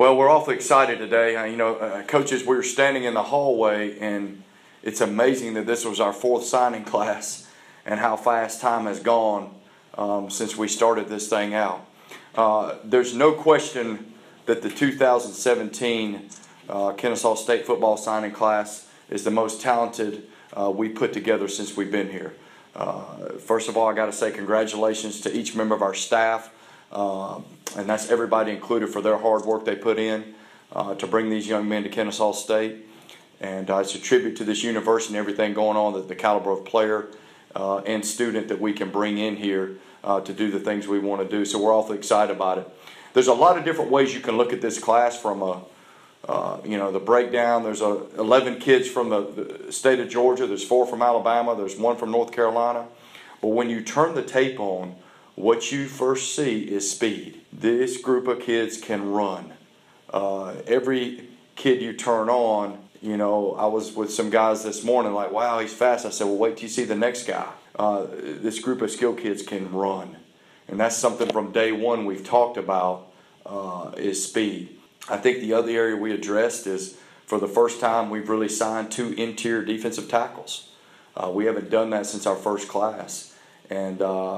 Well, we're awfully excited today. Coaches, we were standing in the hallway, and it's amazing that this was our fourth signing class and how fast time has gone since we started this thing out. There's no question that the 2017 Kennesaw State football signing class is the most talented we put together since we've been here. First of all, I got to say congratulations to each member of our staff. And that's everybody included for their hard work they put in to bring these young men to Kennesaw State. And it's a tribute to this university and everything going on, that the caliber of player and student that we can bring in here to do the things we want to do. So we're awfully excited about it. There's a lot of different ways you can look at this class from the breakdown. There's 11 kids from the state of Georgia. There's 4 from Alabama. There's 1 from North Carolina. But when you turn the tape on, what you first see is speed. This group of kids can run. Every kid you turn on, I was with some guys this morning like, wow, he's fast. I said, well, wait till you see the next guy. This group of skilled kids can run. And that's something from day one we've talked about is speed. I think the other area we addressed is, for the first time, we've really signed 2 interior defensive tackles. We haven't done that since our first class. And,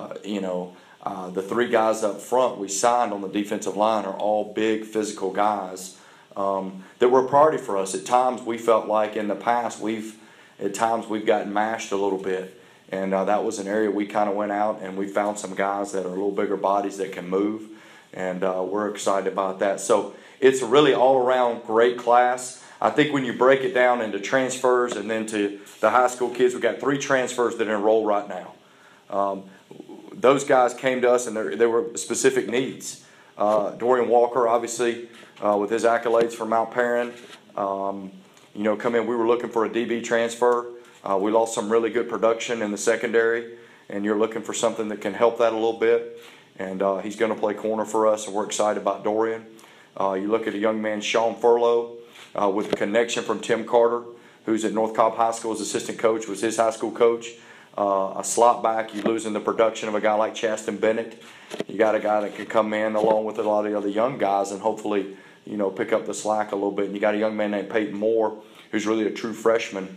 the 3 guys up front we signed on the defensive line are all big physical guys that were a priority for us. At times we felt like in the past we've gotten mashed a little bit. And that was an area we kind of went out and we found some guys that are a little bigger bodies that can move. And we're excited about that. So it's a really all-around great class. I think when you break it down into transfers and then to the high school kids, we've got 3 transfers that enroll right now. Those guys came to us and there were specific needs. Dorian Walker, obviously, with his accolades from Mount Perrin, come in. We were looking for a DB transfer. We lost some really good production in the secondary, and you're looking for something that can help that a little bit. And he's going to play corner for us, and we're excited about Dorian. You look at a young man, Sean Furlow, with a connection from Tim Carter, who's at North Cobb High School as assistant coach, was his high school coach. A slot back, you're losing the production of a guy like Chaston Bennett. You got a guy that can come in along with a lot of the other young guys and hopefully, pick up the slack a little bit. And you got a young man named Peyton Moore, who's really a true freshman.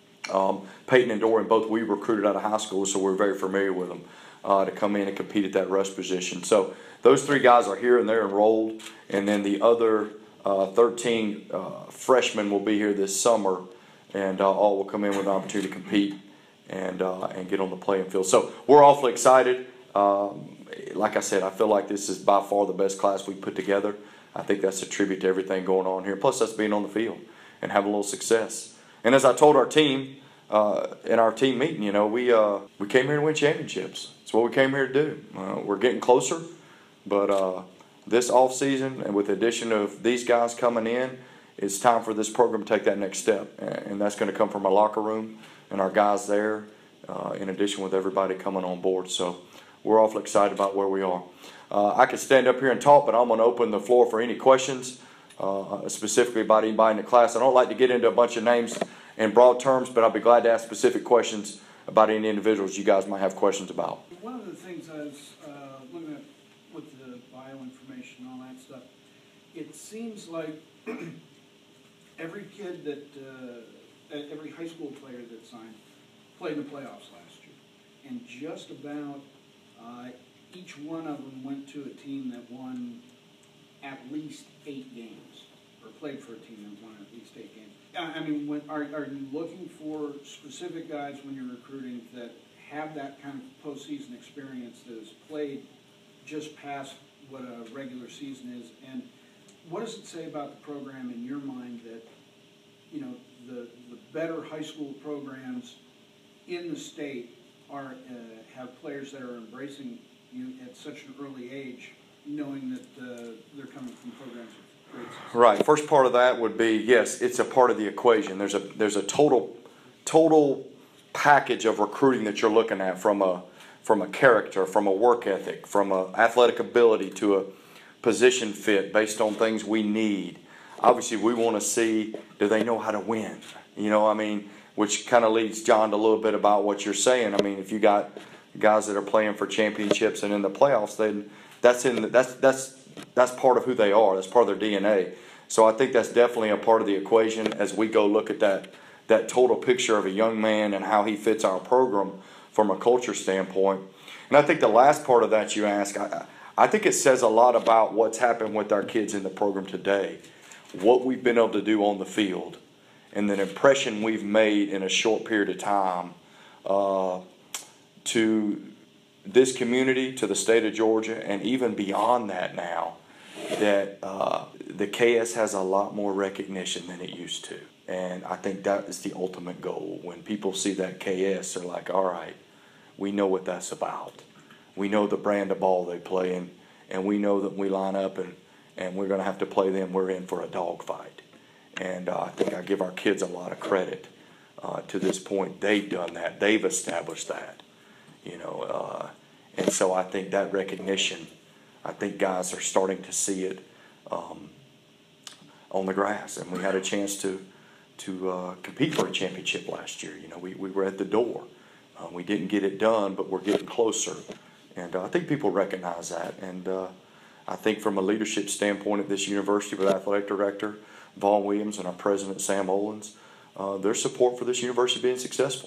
Peyton and Dorian, both we recruited out of high school, so we're very familiar with them to come in and compete at that rush position. So those 3 guys are here and they're enrolled, and then the other 13 freshmen will be here this summer, and all will come in with an opportunity to compete and get on the playing field. So we're awfully excited. Like I said, I feel like this is by far the best class we've put together. I think that's a tribute to everything going on here, plus us being on the field and having a little success. And as I told our team in our team meeting, we came here to win championships. That's what we came here to do. We're getting closer, but this off season and with the addition of these guys coming in, it's time for this program to take that next step, and that's going to come from our locker room and our guys there, in addition with everybody coming on board. So we're awfully excited about where we are. I could stand up here and talk, but I'm going to open the floor for any questions, specifically about anybody in the class. I don't like to get into a bunch of names in broad terms, but I'll be glad to ask specific questions about any individuals you guys might have questions about. One of the things I was looking at with the bio information and all that stuff, it seems like every kid every high school player that signed played in the playoffs last year. And just about each one of them went to a team that won at least 8 games, or played for a team that won at least 8 games. I mean, are you looking for specific guys when you're recruiting that have that kind of postseason experience that has played just past what a regular season is? And what does it say about the program in your mind that, the better high school programs in the state have players that are embracing you at such an early age, knowing that they're coming from programs with great success? Right. First part of that would be, yes, it's a part of the equation. There's a total package of recruiting that you're looking at, from a character, from a work ethic, from a athletic ability to a position fit based on things we need. Obviously, we want to see, do they know how to win? Which kind of leads John to a little bit about what you're saying. If you got guys that are playing for championships and in the playoffs, then that's that's part of who they are. That's part of their DNA. So I think that's definitely a part of the equation as we go look at that total picture of a young man and how he fits our program from a culture standpoint. And I think the last part of that you ask, I think it says a lot about what's happened with our kids in the program today, what we've been able to do on the field, and the impression we've made in a short period of time to this community, to the state of Georgia, and even beyond that now, that the KS has a lot more recognition than it used to. And I think that is the ultimate goal. When people see that KS, they're like, all right, we know what that's about. We know the brand of ball they play in, and we know that when we line up and we're going to have to play them, we're in for a dogfight. And I think I give our kids a lot of credit to this point. They've done that. They've established that. And so I think that recognition, I think guys are starting to see it on the grass. And we had a chance to compete for a championship last year. We were at the door. We didn't get it done, but we're getting closer. And I think people recognize that. And I think from a leadership standpoint at this university with athletic director Vaughn Williams and our president Sam Olens, their support for this university being successful.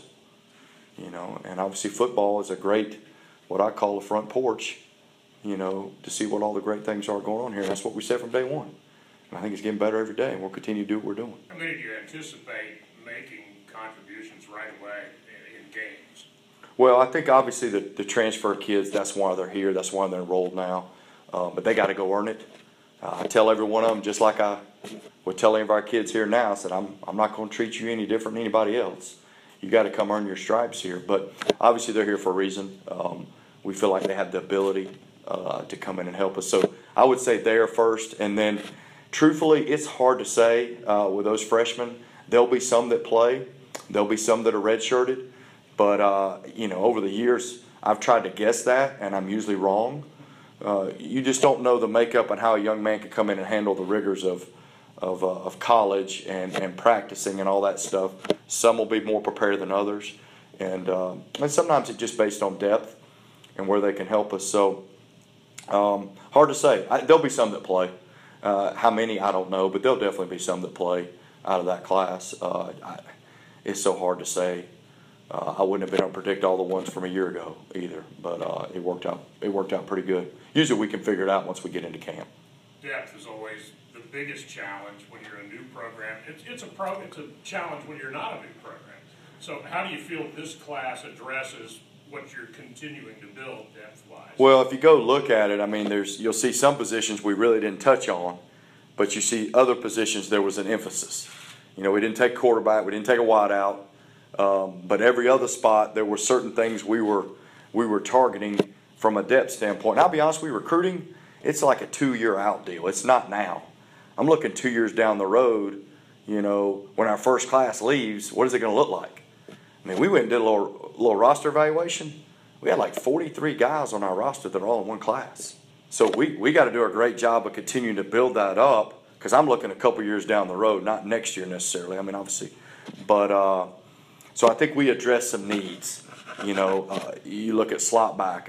And obviously football is a great, what I call a front porch, to see what all the great things are going on here. And that's what we said from day one. And I think it's getting better every day, and we'll continue to do what we're doing. How many do you anticipate making contributions right away in games? Well, I think obviously the transfer kids, that's why they're here. That's why they're enrolled now. But they got to go earn it. I tell every one of them, just like I would tell any of our kids here now, I said, I'm not going to treat you any different than anybody else. You got to come earn your stripes here. But obviously they're here for a reason. We feel like they have the ability to come in and help us. So I would say they're first. And then truthfully, it's hard to say with those freshmen. There'll be some that play. There'll be some that are redshirted. But, over the years, I've tried to guess that, and I'm usually wrong. You just don't know the makeup and how a young man can come in and handle the rigors of college and practicing and all that stuff. Some will be more prepared than others. And sometimes it's just based on depth and where they can help us. So, hard to say. There'll be some that play. How many, I don't know, but there'll definitely be some that play out of that class. It's so hard to say. I wouldn't have been able to predict all the ones from a year ago either, but it worked out pretty good. Usually we can figure it out once we get into camp. Depth is always the biggest challenge when you're a new program. It's a challenge when you're not a new program. So how do you feel this class addresses what you're continuing to build depth-wise? Well, if you go look at it, you'll see some positions we really didn't touch on, but you see other positions there was an emphasis. We didn't take quarterback, we didn't take a wide out. But every other spot, there were certain things we were targeting from a depth standpoint. And I'll be honest, recruiting, it's like a 2-year out deal. It's not now. I'm looking 2 years down the road, when our first class leaves, what is it going to look like? We went and did a little roster evaluation. We had like 43 guys on our roster that are all in one class. So we got to do a great job of continuing to build that up, because I'm looking a couple years down the road, not next year necessarily. Obviously. But so I think we address some needs. You look at slot back.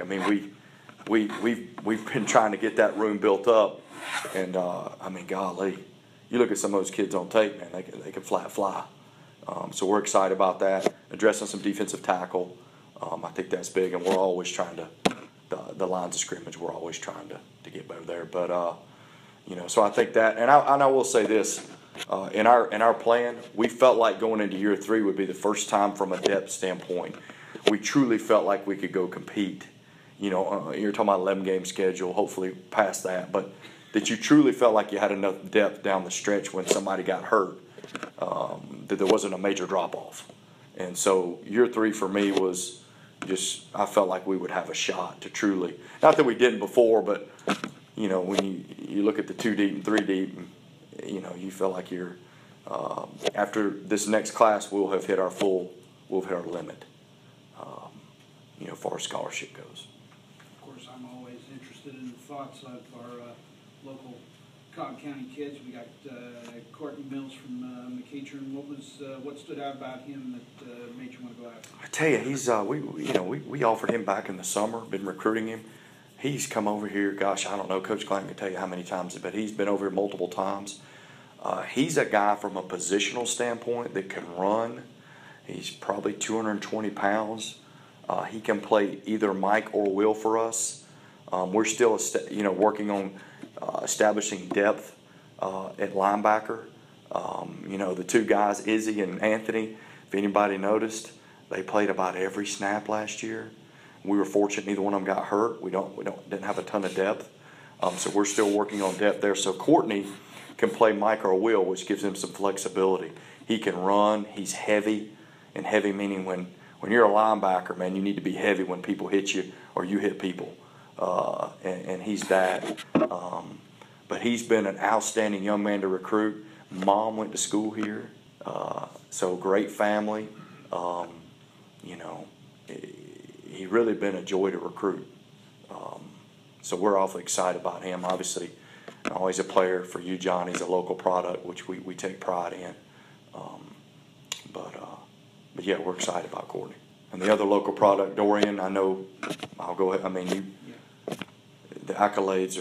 We've been trying to get that room built up, and golly, you look at some of those kids on tape, man, they can fly. So we're excited about that. Addressing some defensive tackle, I think that's big, and we're always trying to the lines of scrimmage. We're always trying to get better there. But so I think that, and I will say this. In our plan, we felt like going into year 3 would be the first time from a depth standpoint. We truly felt like we could go compete. You're talking about 11-game schedule, hopefully past that, but that you truly felt like you had enough depth down the stretch when somebody got hurt, that there wasn't a major drop-off. And so year 3 for me was just, I felt like we would have a shot to truly, not that we didn't before, but when you look at the 2 deep and 3 deep, you feel like you're, after this next class, we'll have hit our limit, as far as scholarship goes. Of course, I'm always interested in the thoughts of our local Cobb County kids. We got Courtney Mills from McEachern. What stood out about him that made you want to go after him? I tell you, he's we offered him back in the summer. Been recruiting him. He's come over here, gosh, I don't know, Coach Glenn can tell you how many times, but he's been over here multiple times. He's a guy from a positional standpoint that can run. He's probably 220 pounds. He can play either Mike or Will for us. We're still, working on establishing depth at linebacker. The two guys, Izzy and Anthony, if anybody noticed, they played about every snap last year. We were fortunate neither one of them got hurt. We didn't have a ton of depth, so we're still working on depth there. So Courtney can play Mike or Will, which gives him some flexibility. He can run. He's heavy, and heavy meaning when you're a linebacker, man, you need to be heavy when people hit you or you hit people, and he's that. But he's been an outstanding young man to recruit. Mom went to school here, so great family. He really been a joy to recruit. So we're awfully excited about him. Obviously, always a player for you, John. He's a local product, which we take pride in. But yeah, we're excited about Courtney. And the other local product, Dorian, I know, I'll go ahead. I mean, the accolades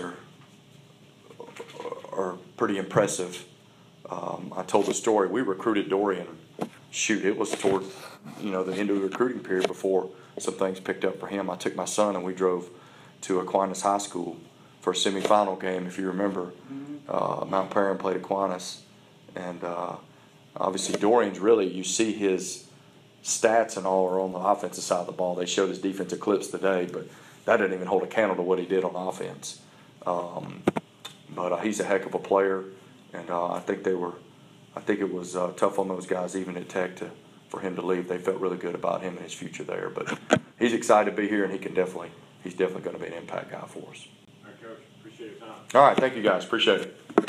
are pretty impressive. I told the story. We recruited Dorian. Shoot, it was toward the end of the recruiting period before some things picked up for him. I took my son and we drove to Aquinas High School for a semifinal game. If you remember, Mount Perrin played Aquinas, and obviously Dorian's really, you see his stats and all are on the offensive side of the ball. They showed his defensive clips today, but that didn't even hold a candle to what he did on offense. But he's a heck of a player, and I think it was tough on those guys even at Tech for him to leave. They felt really good about him and his future there. But he's excited to be here, and he's definitely going to be an impact guy for us. All right, Coach. Appreciate your time. All right, thank you guys. Appreciate it.